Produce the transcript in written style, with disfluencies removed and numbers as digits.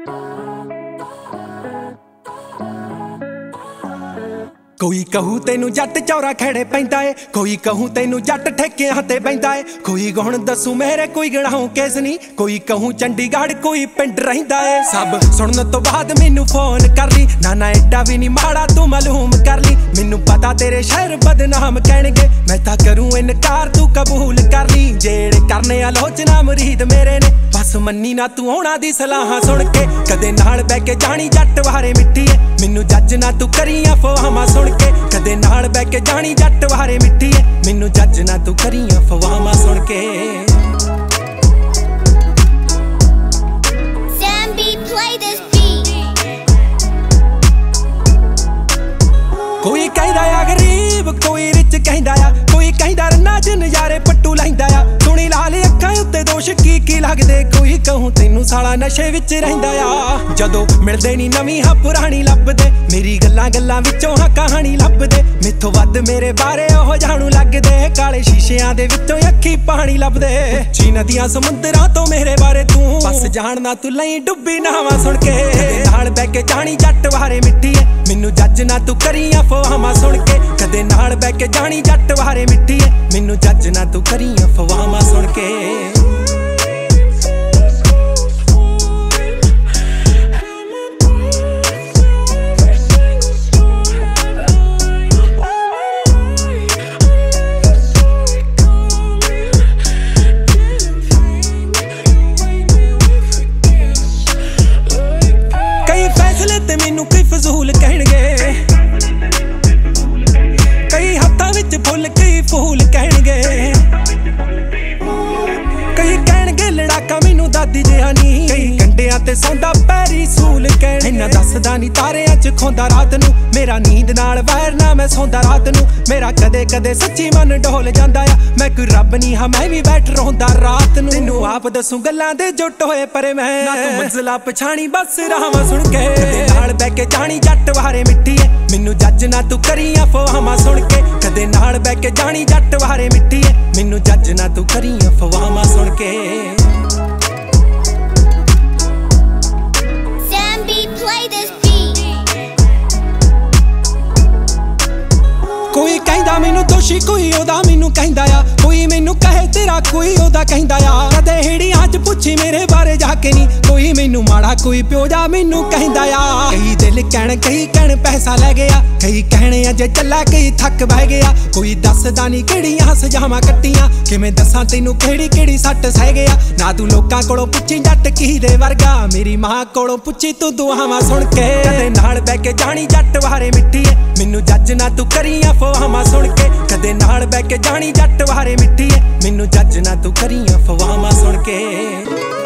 कोई कहू तेनू जट चौरा खेड़े पैंदा ए, कोई कहू तेनू जट ठेकियां ते बैंदा ए। कोई गुण दसू मेरे कोई गणाऊं केस नी, कोई कहूं चंडीगढ़ कोई पिंड रहिंदा ए। सब सुनन तो बाद मैनू फोन कर ली, ना एडा भी नी माड़ा तू मालूम कर ली। मैनू पता तेरे शहर बदनाम कहणगे, मैं तां करूं इनकार तू कबूल कर ली। जेड़े करने आलोचना मुरीद मेरे ने, बस मन्नी ना तू होना दी सलाहां सुन के। कदे नाल बैठ के जानी जट वारे मिट्टी ए, मैनू जज ना तू करी अफवाहां सुन के। कदे नाल बैठ के जानी जट वारे मिट्टी ए, मैनू जज ना तू करी अफवाहां सुन के। कोई कहदा आ गरीब कोई रिच कहदा आ, कोई कहदा रन्ना च नज़ारे पट्टू लैंदा आ। सुनी लाल अखां उत्ते दोष की लगदे, कोई कहूं तैनू साला नशे विच रहिंदा आ। जदों मिलदे नी नवीं हां पुरानी लभदे, मेरी गल्लां गल्लां विचों हां कहानी लभदे। मैथों वध मेरे बारे ओह जाणू लगदे, काले शीशियां दे विचों अखी पानी लभदे। ची नदियां समुंदरां तो मेरे बारे तू बस जानना तू लई डुब्बी नावां सुन के। नाल बैठ के जानी जट वारे मिट्टी ए, मैनू जज ना तू करी अफवाहां सुन के। कदे नाल बैठ के जानी जट वारे मिट्टी ए, मैनू जज ना तू करी अफवाहां सुन के। कई फैसले ते मैनू कई फजूल कहणगे, कई हत्थां विच फुल कई फूल कहणगे। कई कहणगे लड़ाका मैनू दादी जिहा नी, कई कंडियां ते सौंदा पैरी सूल कहणगे। इन्ना दसदा नी तारियां च खोंदा रात नू, मेरा नींद नाल वैर ना मैं सौंदा रात नू। मेरा कदे कदे सच्ची मन डोल जांदा आ, मैं कोई रब नी हां मैं भी बैठ रोंदा रात नू। तैनू आप दसूं गल्लां दे जुट होए पर मैं ना तू मंजिला पछाणी बस राहां सुन के। कदे नाल बैठ के जानी जट वारे मिट्टी ए, मैनू जज ना तू करी अफवाहां सुन के। कदे नाल बैठ के जानी जट वारे मिट्टी ए, मैनू जज ना तू करी अफवाहां सुन के। कोई कहदा मैनू दोषी कोई ओदा मैनू कहदा आ, कोई मैनू कहे तेरा कोई ओदा कहदा आ। कदे हेड़ियां च पुछी मेरे बारे जाके नी, कोई मैनू माड़ा कोई प्यो जा मैनू कहदा आ। कई दिल कहण कई कहण पैसा लै गया, कई कहणे अजे चला कई थक बह गया। कोई दसदा नी किहड़ियां सजावां कट्टियां, किवें दसां तैनू किहड़ी किहड़ी सट सह गया। ना तू लोकां कोलों पुछी जट किहदे वर्गा, मेरी मां कोलों पुछी तू दुआवां सुन के। कदे नाल बैठ के जानी जट वारे मिट्टी ए, मैनू जज ना तू करी अफवाहां सुन के। कदे नाल बैठ के जानी जट वारे मिट्टी ए, मैनू जज ना तू करी अफवाहां सुन के।